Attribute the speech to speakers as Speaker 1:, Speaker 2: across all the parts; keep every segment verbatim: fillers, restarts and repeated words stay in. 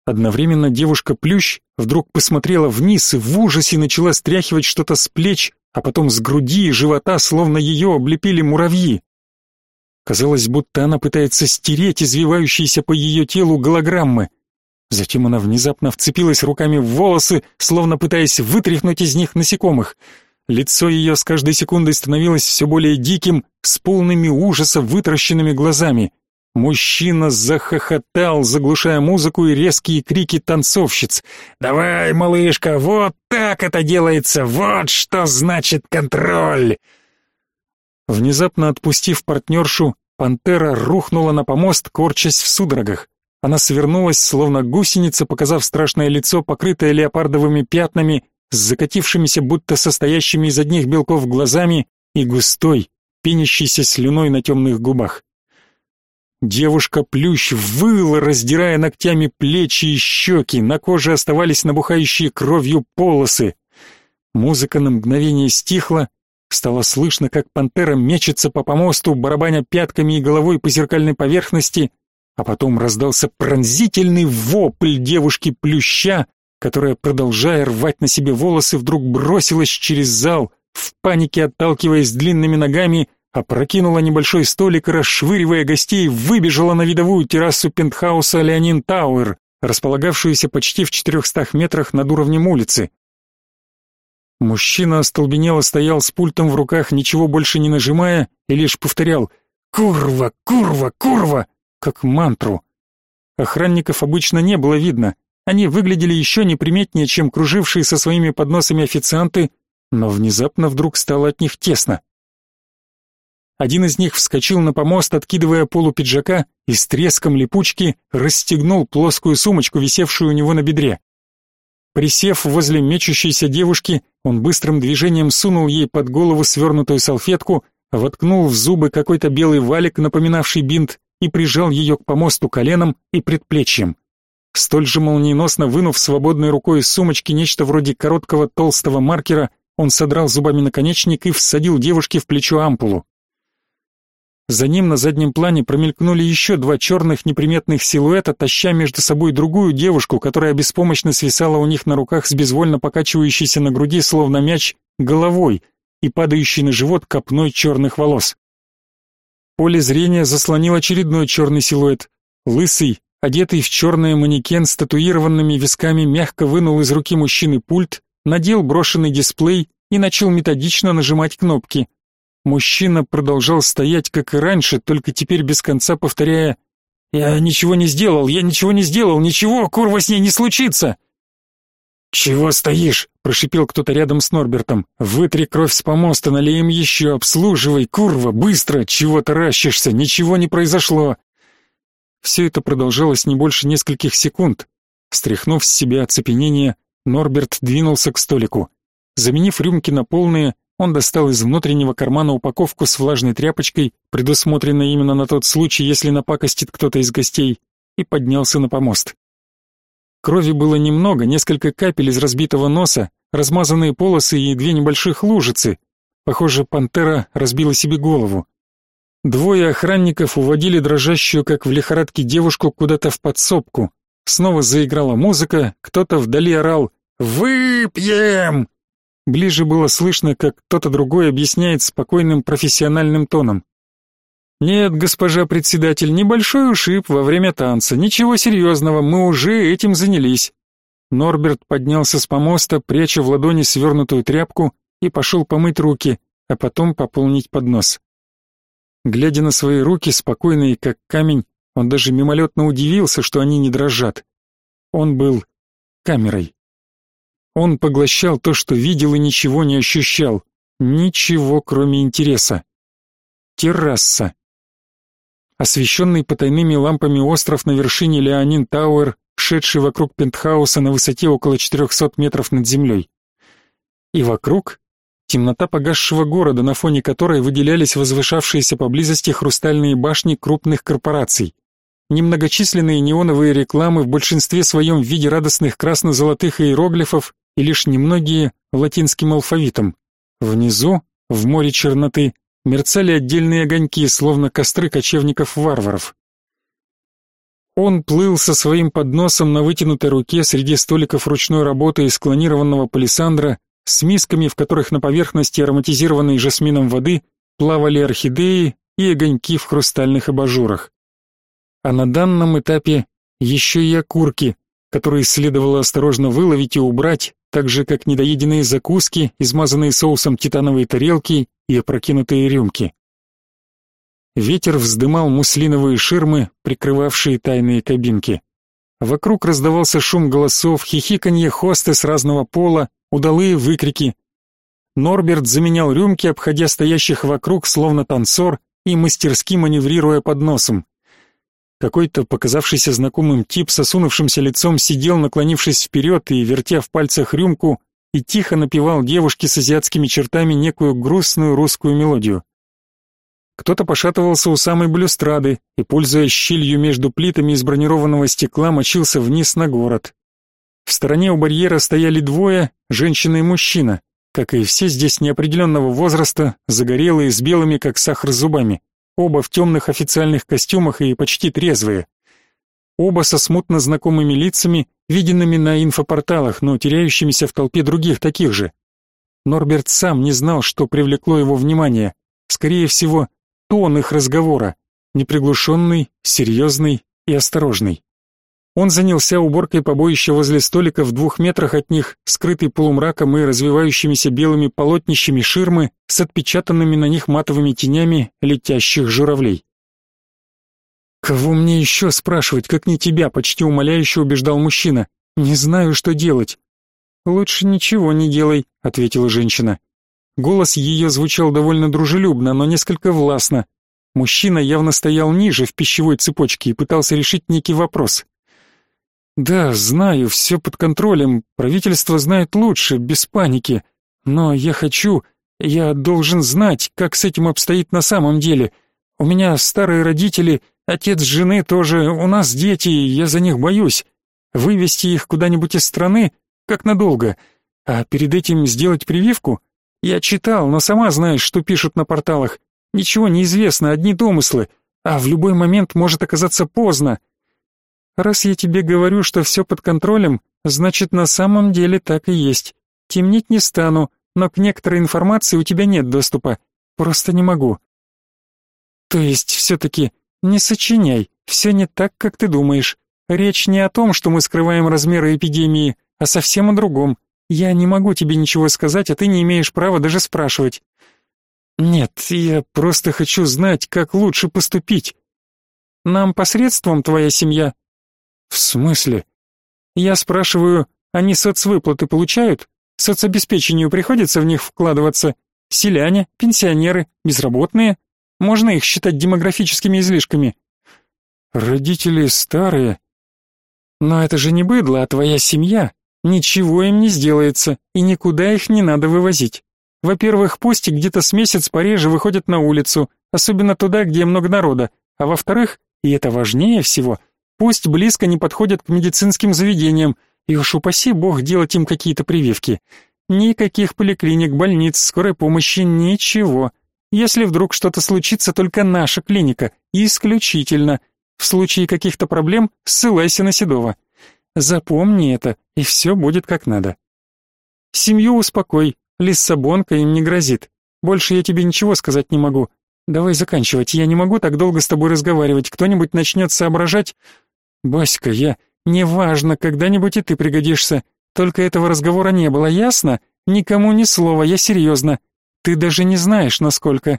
Speaker 1: Одновременно девушка-плющ вдруг посмотрела вниз и в ужасе начала стряхивать что-то с плеч, а потом с груди и живота, словно ее облепили муравьи. Казалось, будто она пытается стереть извивающиеся по ее телу голограммы. Затем она внезапно вцепилась руками в волосы, словно пытаясь вытряхнуть из них насекомых. Лицо ее с каждой секундой становилось все более диким, с полными ужаса вытаращенными глазами. Мужчина захохотал, заглушая музыку и резкие крики танцовщиц. «Давай, малышка, вот так это делается, вот что значит контроль!» Внезапно отпустив партнершу, пантера рухнула на помост, корчась в судорогах. Она свернулась, словно гусеница, показав страшное лицо, покрытое леопардовыми пятнами, с закатившимися, будто состоящими из одних белков глазами и густой, пенящейся слюной на темных губах. Девушка-плющ выла, раздирая ногтями плечи и щеки, на коже оставались набухающие кровью полосы. Музыка на мгновение стихла, стало слышно, как пантера мечется по помосту, барабаня пятками и головой по зеркальной поверхности, а потом раздался пронзительный вопль девушки-плюща, которая, продолжая рвать на себе волосы, вдруг бросилась через зал, в панике отталкиваясь длинными ногами, опрокинула небольшой столик и, расшвыривая гостей, выбежала на видовую террасу пентхауса Леонин Тауэр, располагавшуюся почти в четырехстах метрах над уровнем улицы. Мужчина остолбенело стоял с пультом в руках, ничего больше не нажимая, и лишь повторял «Курва! Курва! Курва!» как мантру. Охранников обычно не было видно. Они выглядели еще неприметнее, чем кружившие со своими подносами официанты, но внезапно вдруг стало от них тесно. Один из них вскочил на помост, откидывая полу пиджака, и с треском липучки расстегнул плоскую сумочку, висевшую у него на бедре. Присев возле мечущейся девушки, он быстрым движением сунул ей под голову свернутую салфетку, воткнул в зубы какой-то белый валик, напоминавший бинт, и прижал ее к помосту коленом и предплечьем. Столь же молниеносно вынув свободной рукой из сумочки нечто вроде короткого толстого маркера, он содрал зубами наконечник и всадил девушке в плечо ампулу. За ним на заднем плане промелькнули еще два черных неприметных силуэта, таща между собой другую девушку, которая беспомощно свисала у них на руках с безвольно покачивающейся на груди, словно мяч, головой и падающей на живот копной черных волос. Поле зрения заслонил очередной черный силуэт. Лысый, одетый в черное манекен с татуированными висками, мягко вынул из руки мужчины пульт, надел брошенный дисплей и начал методично нажимать кнопки. Мужчина продолжал стоять, как и раньше, только теперь без конца повторяя «Я ничего не сделал, я ничего не сделал, ничего, курва, с ней не случится!» «Чего стоишь?» — прошипел кто-то рядом с Норбертом. «Вытри кровь с помоста, налеем еще, обслуживай, курва, быстро! Чего таращишься? Ничего не произошло!» Все это продолжалось не больше нескольких секунд. Стряхнув с себя оцепенение, Норберт двинулся к столику. Заменив рюмки на полные, он достал из внутреннего кармана упаковку с влажной тряпочкой, предусмотренной именно на тот случай, если напакостит кто-то из гостей, и поднялся на помост. Крови было немного, несколько капель из разбитого носа, размазанные полосы и две небольших лужицы. Похоже, пантера разбила себе голову. Двое охранников уводили дрожащую, как в лихорадке, девушку куда-то в подсобку. Снова заиграла музыка, кто-то вдали орал «Выпьем!». Ближе было слышно, как кто-то другой объясняет спокойным профессиональным тоном. «Нет, госпожа председатель, небольшой ушиб во время танца, ничего серьезного, мы уже этим занялись». Норберт поднялся с помоста, пряча в ладони свернутую тряпку, и пошел помыть руки, а потом пополнить поднос. Глядя на свои руки, спокойные как камень, он даже мимолетно удивился, что они не дрожат. Он был камерой. Он поглощал то, что видел, и ничего не ощущал. Ничего, кроме интереса. Терраса. Освещенный потайными лампами остров на вершине Леонин Тауэр, шедший вокруг пентхауса на высоте около четырехсот метров над землей. И вокруг темнота погасшего города, на фоне которой выделялись возвышавшиеся поблизости хрустальные башни крупных корпораций. Немногочисленные неоновые рекламы, в большинстве своем в виде радостных красно-золотых иероглифов, и лишь немногие латинским алфавитом. Внизу, в море черноты, мерцали отдельные огоньки, словно костры кочевников-варваров. Он плыл со своим подносом на вытянутой руке среди столиков ручной работы из клонированного палисандра, с мисками, в которых на поверхности ароматизированной жасмином воды плавали орхидеи и огоньки в хрустальных абажурах. А на данном этапе еще и окурки, которые следовало осторожно выловить и убрать, так же как недоеденные закуски, измазанные соусом титановые тарелки и опрокинутые рюмки. Ветер вздымал муслиновые ширмы, прикрывавшие тайные кабинки. Вокруг раздавался шум голосов, хихиканье хостес разного пола, удалые выкрики. Норберт заменял рюмки, обходя стоящих вокруг, словно танцор, и мастерски маневрируя под носом. Какой-то показавшийся знакомым тип с осунувшимся лицом сидел, наклонившись вперед и вертя в пальцах рюмку, и тихо напевал девушке с азиатскими чертами некую грустную русскую мелодию. Кто-то пошатывался у самой балюстрады и, пользуясь щелью между плитами из бронированного стекла, мочился вниз на город. В стороне у барьера стояли двое, женщина и мужчина, как и все здесь неопределенного возраста, загорелые, с белыми, как сахар, зубами. Оба в темных официальных костюмах и почти трезвые. Оба со смутно знакомыми лицами, виденными на инфопорталах, но теряющимися в толпе других таких же. Норберт сам не знал, что привлекло его внимание. Скорее всего, тон их разговора, неприглушенный, серьезный и осторожный. Он занялся уборкой побоища возле столика в двух метрах от них, скрытый полумраком и развивающимися белыми полотнищами ширмы с отпечатанными на них матовыми тенями летящих журавлей. «Кого мне еще спрашивать, как не тебя?» — почти умоляюще убеждал мужчина. «Не знаю, что делать». «Лучше ничего не делай», — ответила женщина. Голос ее звучал довольно дружелюбно, но несколько властно. Мужчина явно стоял ниже в пищевой цепочке и пытался решить некий вопрос. «Да, знаю, все под контролем, правительство знает лучше, без паники. Но я хочу, я должен знать, как с этим обстоит на самом деле. У меня старые родители, отец жены тоже, у нас дети, я за них боюсь. Вывести их куда-нибудь из страны, как надолго. А перед этим сделать прививку? Я читал, но сама знаешь, что пишут на порталах. Ничего не известно, одни домыслы, а в любой момент может оказаться поздно. Раз я тебе говорю, что все под контролем, значит, на самом деле так и есть. Темнить не стану, но к некоторой информации у тебя нет доступа. Просто не могу. То есть, все-таки, не сочиняй, все не так, как ты думаешь. Речь не о том, что мы скрываем размеры эпидемии, а совсем о другом. Я не могу тебе ничего сказать, а ты не имеешь права даже спрашивать. Нет, я просто хочу знать, как лучше поступить. Нам посредством твоя семья. В смысле? Я спрашиваю, они соцвыплаты получают? Соцобеспечению приходится в них вкладываться? Селяне, пенсионеры, безработные? Можно их считать демографическими излишками? Родители старые. Но это же не быдло, а твоя семья. Ничего им не сделается, и никуда их не надо вывозить. Во-первых, пусть и где-то с месяц пореже выходят на улицу, особенно туда, где много народа. А во-вторых, и это важнее всего, пусть близко не подходят к медицинским заведениям, и уж упаси бог делать им какие-то прививки. Никаких поликлиник, больниц, скорой помощи, ничего. Если вдруг что-то случится, только наша клиника, исключительно. В случае каких-то проблем ссылайся на Седова. Запомни это, и все будет как надо. Семью успокой, Лиссабонка им не грозит. Больше я тебе ничего сказать не могу. Давай заканчивать, я не могу так долго с тобой разговаривать. Кто-нибудь начнет соображать. Баська, я... Неважно, когда-нибудь и ты пригодишься. Только этого разговора не было, ясно? Никому ни слова, я серьезно. Ты даже не знаешь, насколько...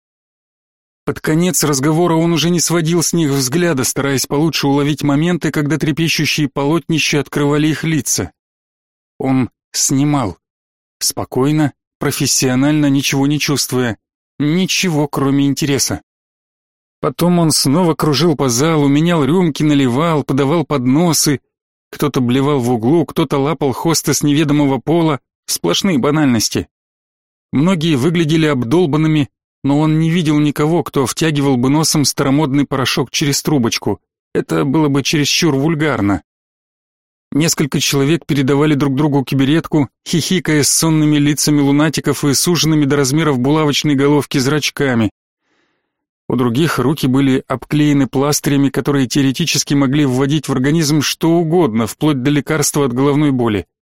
Speaker 1: Под конец разговора он уже не сводил с них взгляда, стараясь получше уловить моменты, когда трепещущие полотнища открывали их лица. Он снимал. Спокойно, профессионально, ничего не чувствуя. Ничего, кроме интереса. Потом он снова кружил по залу, менял рюмки, наливал, подавал подносы. Кто-то блевал в углу, кто-то лапал хостес неведомого пола. Сплошные банальности. Многие выглядели обдолбанными, но он не видел никого, кто втягивал бы носом старомодный порошок через трубочку. Это было бы чересчур вульгарно. Несколько человек передавали друг другу киберетку, хихикая с сонными лицами лунатиков и суженными до размеров булавочной головки зрачками. У других руки были обклеены пластырями, которые теоретически могли вводить в организм что угодно, вплоть до лекарства от головной боли.